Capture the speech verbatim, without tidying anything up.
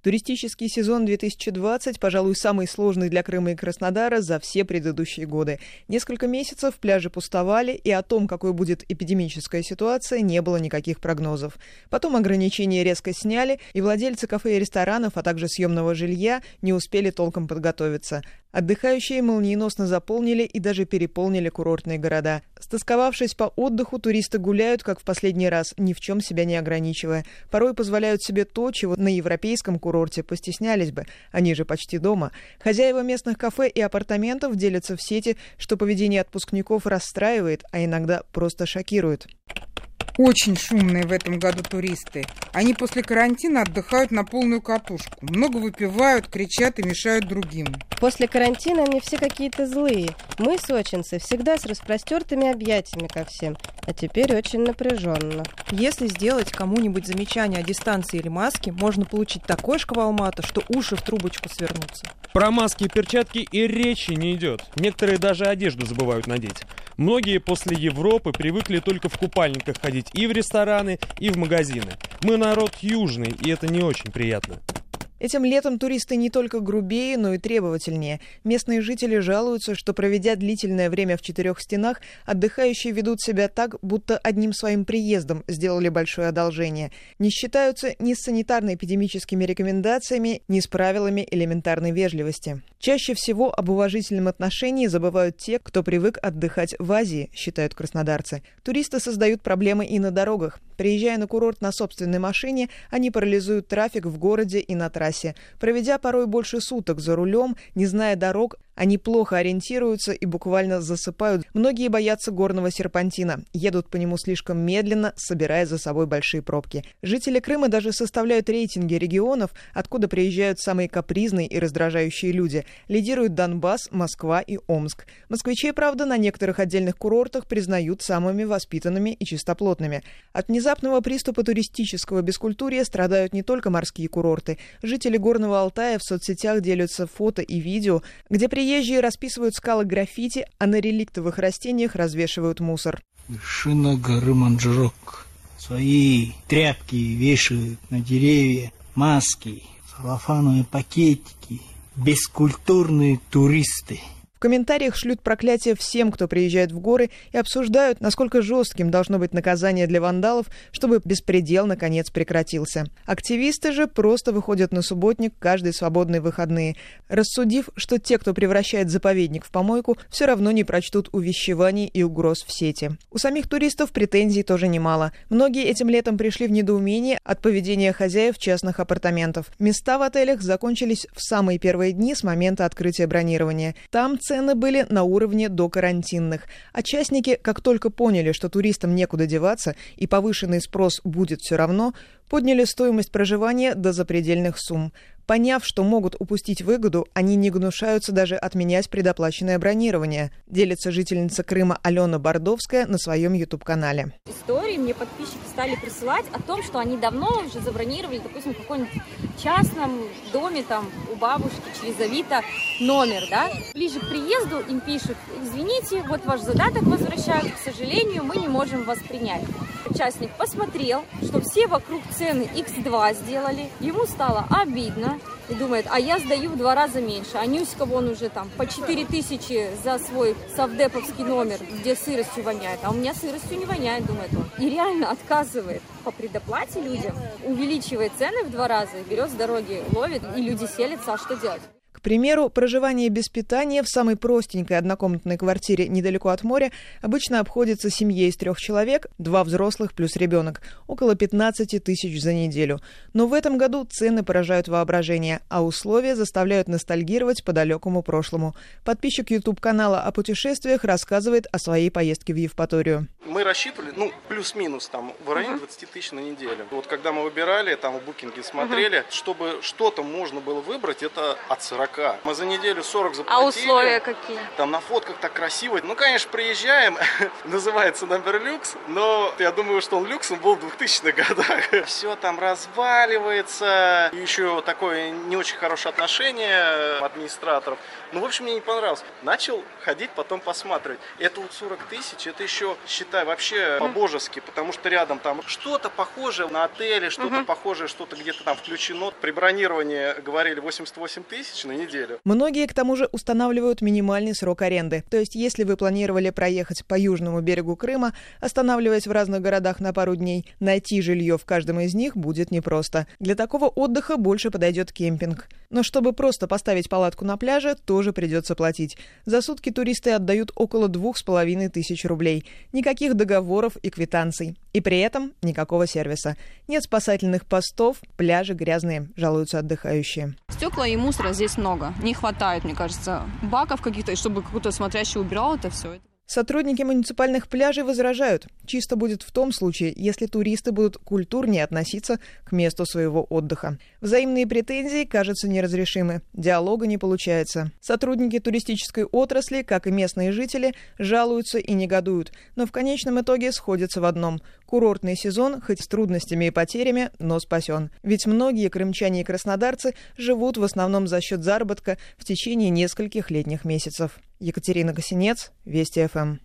Туристический сезон две тысячи двадцать, пожалуй, самый сложный для Крыма и Краснодара за все предыдущие годы. Несколько месяцев пляжи пустовали, и о том, какой будет эпидемическая ситуация, не было никаких прогнозов. Потом ограничения резко сняли, и владельцы кафе и ресторанов, а также съемного жилья не успели толком подготовиться. Отдыхающие молниеносно заполнили и даже переполнили курортные города. Стосковавшись по отдыху, туристы гуляют, как в последний раз, ни в чем себя не ограничивая. Порой позволяют себе то, чего на европейском курорте постеснялись бы. Они же почти дома. Хозяева местных кафе и апартаментов делятся в сети, что поведение отпускников расстраивает, а иногда просто шокирует. Очень шумные в этом году туристы. Они после карантина отдыхают на полную катушку. Много выпивают, кричат и мешают другим. После карантина они все какие-то злые. Мы, сочинцы, всегда с распростертыми объятиями ко всем. А теперь очень напряженно. Если сделать кому-нибудь замечание о дистанции или маске, можно получить такой шквал мата, что уши в трубочку свернутся. Про маски и перчатки и речи не идет. Некоторые даже одежду забывают надеть. Многие после Европы привыкли только в купальниках ходить и в рестораны, и в магазины. Мы народ южный, и это не очень приятно. Этим летом туристы не только грубее, но и требовательнее. Местные жители жалуются, что, проведя длительное время в четырех стенах, отдыхающие ведут себя так, будто одним своим приездом сделали большое одолжение. Не считаются ни с санитарно-эпидемическими рекомендациями, ни с правилами элементарной вежливости. Чаще всего об уважительном отношении забывают те, кто привык отдыхать в Азии, считают краснодарцы. Туристы создают проблемы и на дорогах. Приезжая на курорт на собственной машине, они парализуют трафик в городе и на трассе. Проведя порой больше суток за рулем, не зная дорог, они плохо ориентируются и буквально засыпают. Многие боятся горного серпантина, едут по нему слишком медленно, собирая за собой большие пробки. Жители Крыма даже составляют рейтинги регионов, откуда приезжают самые капризные и раздражающие люди. Лидируют Донбасс, Москва и Омск. Москвичей, правда, на некоторых отдельных курортах признают самыми воспитанными и чистоплотными. От внезапного приступа туристического бескультурья страдают не только морские курорты. Жители Горного Алтая в соцсетях делятся фото и видео, где приезжие расписывают скалы граффити, а на реликтовых растениях развешивают мусор. Вершина горы Манджрок. Свои тряпки вешают на деревья, маски, целлофановые пакетики. Бескультурные туристы. В комментариях шлют проклятия всем, кто приезжает в горы, и обсуждают, насколько жестким должно быть наказание для вандалов, чтобы беспредел наконец прекратился. Активисты же просто выходят на субботник каждые свободные выходные, рассудив, что те, кто превращает заповедник в помойку, все равно не прочтут увещеваний и угроз в сети. У самих туристов претензий тоже немало. Многие этим летом пришли в недоумение от поведения хозяев частных апартаментов. Места в отелях закончились в самые первые дни с момента открытия бронирования. Там цены были на уровне до карантинных. Участники, как только поняли, что туристам некуда деваться и повышенный спрос будет все равно, подняли стоимость проживания до запредельных сумм. Поняв, что могут упустить выгоду, они не гнушаются даже отменять предоплаченное бронирование, делится жительница Крыма Алена Бордовская на своем ютуб-канале. Истории мне подписчики стали присылать о том, что они давно уже забронировали, допустим, в каком-нибудь частном доме, там, у бабушки через Авито номер, да. Ближе к приезду им пишут: извините, вот ваш задаток возвращают, к сожалению, мы не можем вас принять. Участник посмотрел, что все вокруг цены икс два сделали, ему стало обидно и думает: а я сдаю в два раза меньше, а Нюська вон уже там по четыре тысячи за свой совдеповский номер, где сыростью воняет, а у меня сыростью не воняет, думает он. И реально отказывает по предоплате людям, увеличивает цены в два раза, берет с дороги, ловит, и люди селятся, а что делать? К примеру, проживание без питания в самой простенькой однокомнатной квартире недалеко от моря обычно обходится семье из трех человек, два взрослых плюс ребенок, около пятнадцать тысяч за неделю. Но в этом году цены поражают воображение, а условия заставляют ностальгировать по далекому прошлому. Подписчик ютуб-канала о путешествиях рассказывает о своей поездке в Евпаторию. Мы рассчитывали, ну, плюс-минус, там, в районе двадцать тысяч на неделю. Вот когда мы выбирали, там, в букинге смотрели, uh-huh. чтобы что-то можно было выбрать, это от сорока сорока. Мы за неделю сорок заплатили. А условия какие? Там на фотках так красиво. Ну, конечно, приезжаем, называется номер люкс, но я думаю, что он люксом был в двухтысячных годах. Все там разваливается, еще такое не очень хорошее отношение администраторов. Ну, в общем, мне не понравилось. Начал ходить, потом посматривать. Это вот сорок тысяч, это еще, считай, вообще по-божески, потому что рядом там что-то похожее на отеле, что-то uh-huh. похожее, что-то где-то там включено. При бронировании говорили восемьдесят восемь тысяч на неделю. Многие, к тому же, устанавливают минимальный срок аренды. То есть, если вы планировали проехать по южному берегу Крыма, останавливаясь в разных городах на пару дней, найти жилье в каждом из них будет непросто. Для такого отдыха больше подойдет кемпинг. Но чтобы просто поставить палатку на пляже, тоже придется платить. За сутки туристы отдают около двух с половиной тысяч рублей. Никаких договоров и квитанций. И при этом никакого сервиса. Нет спасательных постов, пляжи грязные, жалуются отдыхающие. Стекла и мусора здесь много. Не хватает, мне кажется, баков каких-то, чтобы какой-то смотрящий убирал это все. Сотрудники муниципальных пляжей возражают. Чисто будет в том случае, если туристы будут культурнее относиться к месту своего отдыха. Взаимные претензии, кажется, неразрешимы. Диалога не получается. Сотрудники туристической отрасли, как и местные жители, жалуются и негодуют. Но в конечном итоге сходятся в одном. Курортный сезон, хоть с трудностями и потерями, но спасен. Ведь многие крымчане и краснодарцы живут в основном за счет заработка в течение нескольких летних месяцев. Екатерина Косинец, Вести ФМ.